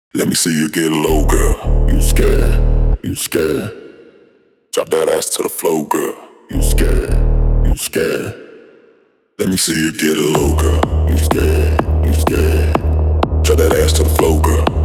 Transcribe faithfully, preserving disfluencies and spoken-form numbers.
Let me see you get low, girl. You scared? You scared? Drop that ass to the floor, girl. You scared? You scared? Let me see you get low, girl. You scared? You scared? Drop that ass to the floor, girl.